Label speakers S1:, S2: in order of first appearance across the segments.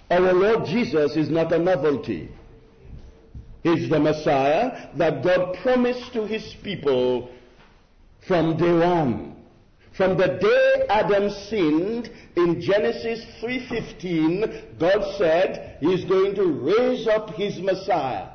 S1: Our Lord Jesus is not a novelty. He's the Messiah that God promised to his people from day one. From the day Adam sinned in Genesis 3:15, God said he's going to raise up his Messiah.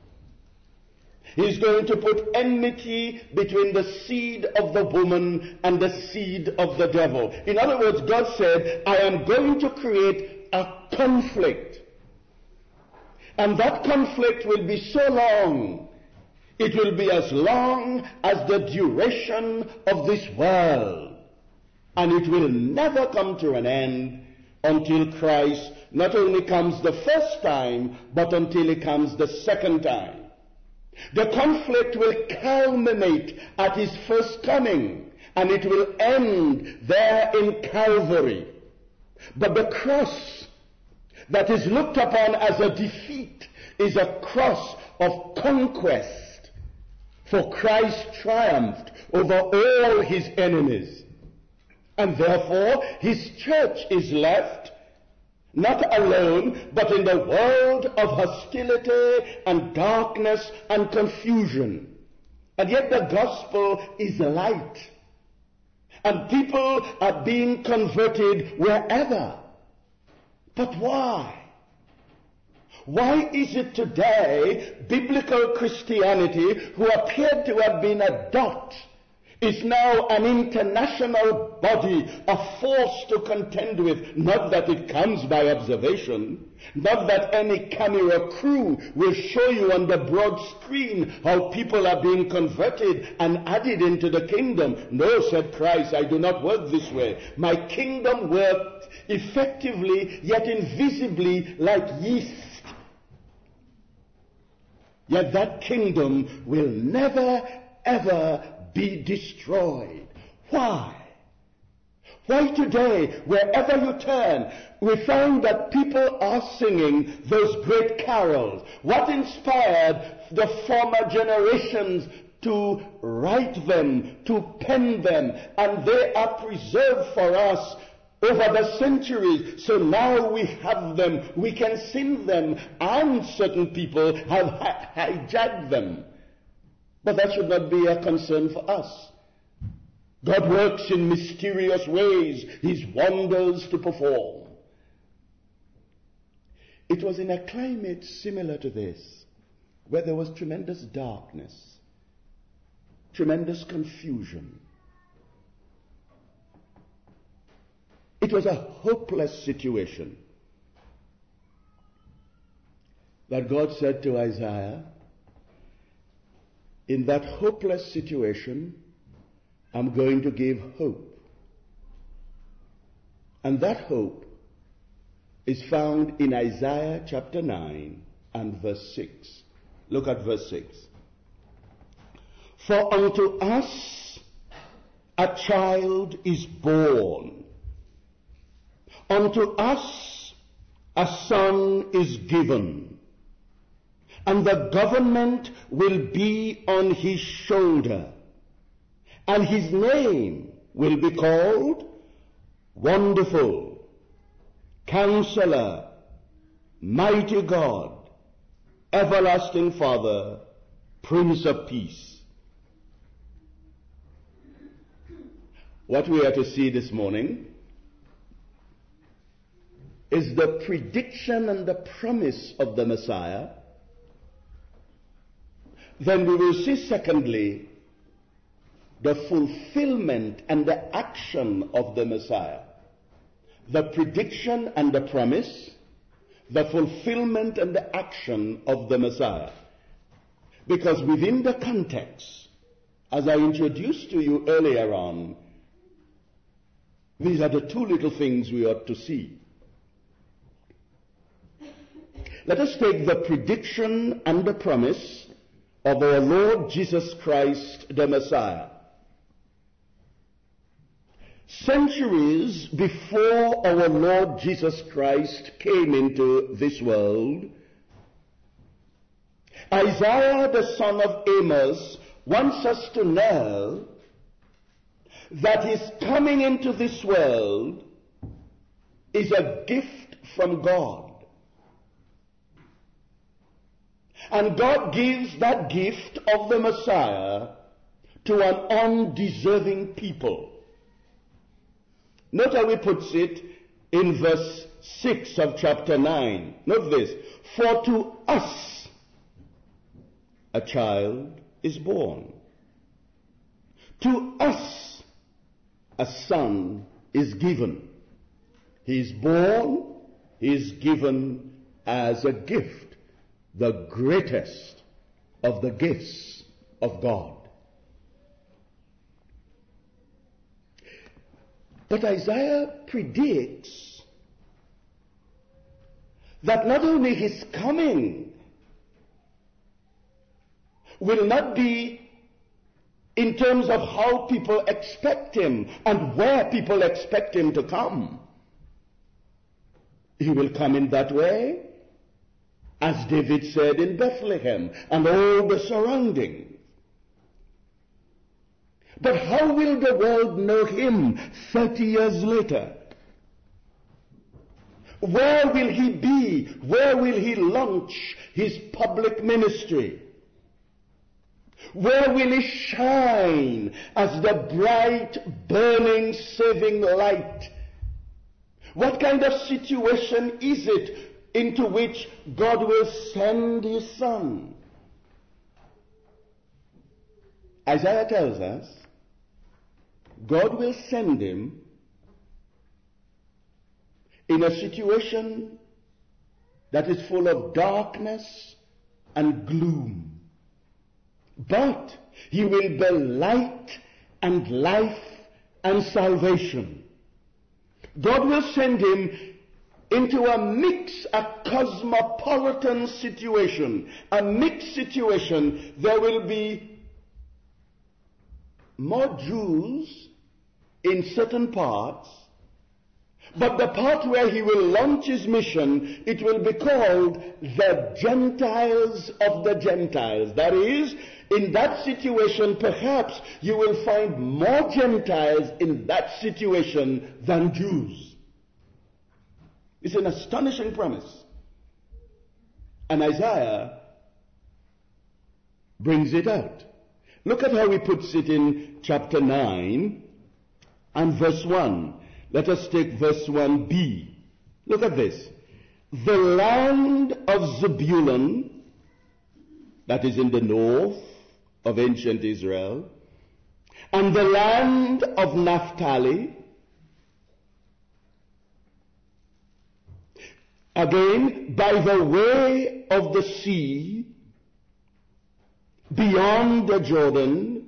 S1: He's going to put enmity between the seed of the woman and the seed of the devil. In other words, God said, I am going to create a conflict. And that conflict will be so long. It will be as long as the duration of this world. And it will never come to an end until Christ not only comes the first time, but until he comes the second time. The conflict will culminate at his first coming, and it will end there in Calvary. But the cross that is looked upon as a defeat is a cross of conquest, for Christ triumphed over all his enemies. And therefore, his church is left not alone, but in the world of hostility and darkness and confusion. And yet the gospel is light. And people are being converted wherever. But why? Why is it today biblical Christianity, who appeared to have been a dot, is now an international body, a force to contend with? Not that it comes by observation, not that any camera crew will show you on the broad screen how people are being converted and added into the kingdom. No, said Christ, I do not work this way. My kingdom worked effectively, yet invisibly, like yeast. Yet that kingdom will never, ever be destroyed. Why? Why today, wherever you turn, we find that people are singing those great carols? What inspired the former generations to write them, to pen them, and they are preserved for us over the centuries. So now we have them, we can sing them, and certain people have hijacked them. But that should not be a concern for us. God works in mysterious ways, his wonders to perform. It was in a climate similar to this, where there was tremendous darkness, tremendous confusion. It was a hopeless situation that God said to Isaiah, in that hopeless situation, I'm going to give hope. And that hope is found in Isaiah chapter 9 and verse 6. Look at verse 6. For unto us a child is born, unto us a son is given, and the government will be on his shoulder, and his name will be called Wonderful, Counselor, Mighty God, Everlasting Father, Prince of Peace. What we are to see this morning is the prediction and the promise of the Messiah. Then we will see, secondly, the fulfillment and the action of the Messiah. The prediction and the promise, the fulfillment and the action of the Messiah. Because within the context, as I introduced to you earlier on, these are the two little things we ought to see. Let us take the prediction and the promise of our Lord Jesus Christ, the Messiah. Centuries before our Lord Jesus Christ came into this world, Isaiah the son of Amos wants us to know that his coming into this world is a gift from God. And God gives that gift of the Messiah to an undeserving people. Note how he puts it in verse 6 of chapter 9. Note this. For to us a child is born. To us a son is given. He is born, he is given as a gift, the greatest of the gifts of God. But Isaiah predicts that not only his coming will not be in terms of how people expect him and where people expect him to come. He will come in that way, as David said, in Bethlehem and all the surroundings. But how will the world know him 30 years later? Where will he be? Where will he launch his public ministry? Where will he shine as the bright, burning, saving light? What kind of situation is it into which God will send his Son? Isaiah tells us God will send him in a situation that is full of darkness and gloom. But he will be light and life and salvation. God will send him into a mix, a cosmopolitan situation, a mixed situation. There will be more Jews in certain parts, but the part where he will launch his mission, it will be called the Gentiles of the Gentiles. That is, in that situation, perhaps you will find more Gentiles in that situation than Jews. It's an astonishing premise. And Isaiah brings it out. Look at how he puts it in chapter 9 and verse 1. Let us take verse 1b. Look at this. The land of Zebulun, that is in the north of ancient Israel, and the land of Naphtali, again by the way of the sea, beyond the Jordan,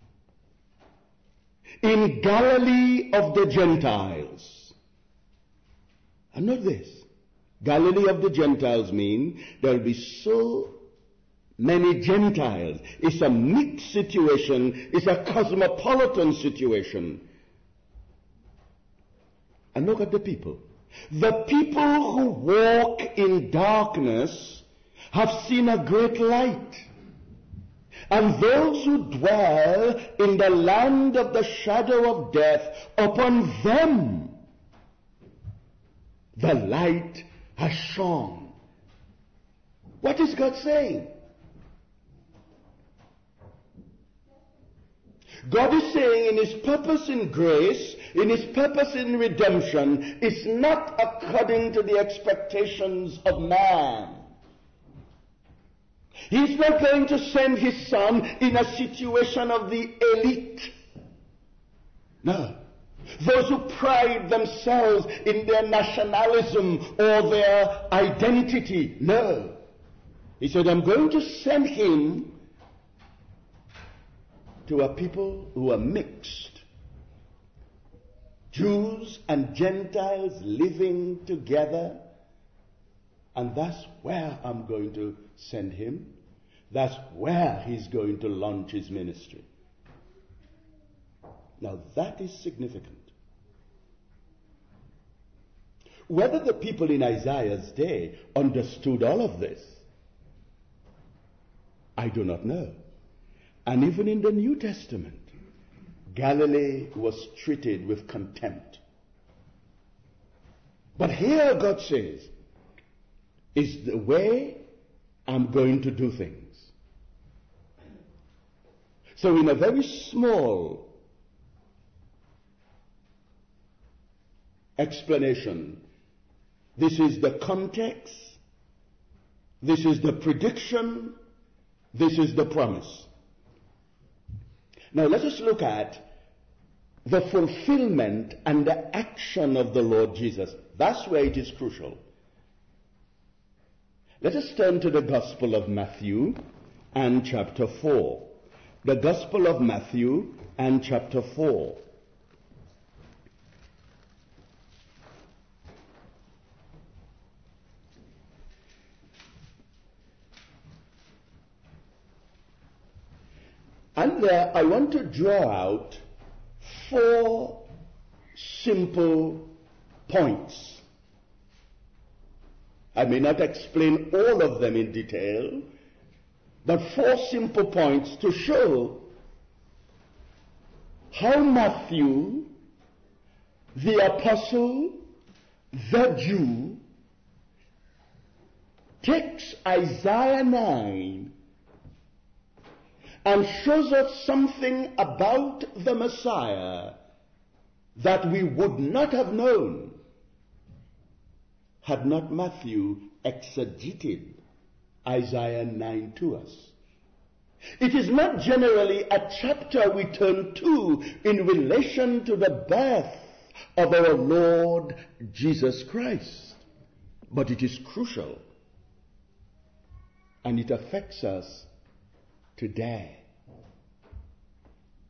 S1: in Galilee of the Gentiles. And note this. Galilee of the Gentiles mean there will be so many Gentiles. It's a mixed situation. It's a cosmopolitan situation. And look at the people. The people who walk in darkness have seen a great light. And those who dwell in the land of the shadow of death, upon them the light has shone. What is God saying? God is saying in his purpose in grace, in his purpose in redemption, it's not according to the expectations of man. He's not going to send his Son in a situation of the elite. No. Those who pride themselves in their nationalism or their identity. No. He said, I'm going to send him to a people who are mixed. Jews and Gentiles living together. And that's where I'm going to send him. That's where he's going to launch his ministry. Now that is significant. Whether the people in Isaiah's day understood all of this, I do not know. And even in the New Testament, Galilee was treated with contempt. But here God says, is the way I'm going to do things. So in a very small explanation, this is the context, this is the prediction, this is the promise. Now let us look at the fulfillment and the action of the Lord Jesus. That's where it is crucial. Let us turn to the Gospel of Matthew and chapter 4. The Gospel of Matthew and chapter 4. And there I want to draw out 4 simple points. I may not explain all of them in detail, but 4 simple points to show how Matthew, the apostle, the Jew, takes Isaiah 9 and shows us something about the Messiah that we would not have known had not Matthew exegeted Isaiah 9 to us. It is not generally a chapter we turn to in relation to the birth of our Lord Jesus Christ, but it is crucial, and it affects us today.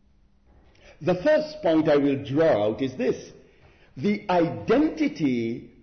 S1: The first point I will draw out is this: the identity